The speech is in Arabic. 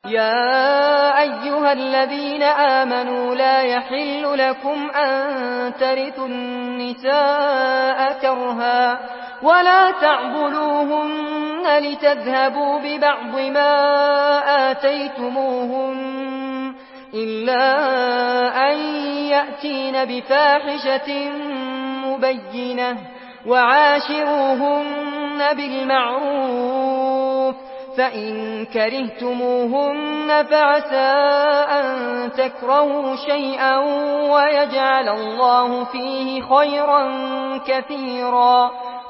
يا أيها الذين آمنوا لا يحل لكم أن ترثوا النساء كرها ولا تعضلوهن لتذهبوا ببعض ما آتيتموهن إلا أن يأتين بفاحشة مبينة وعاشروهن بالمعروف فإن كرهتموهن فعسى أن تكرهوا شيئا ويجعل الله فيه خيرا كثيرا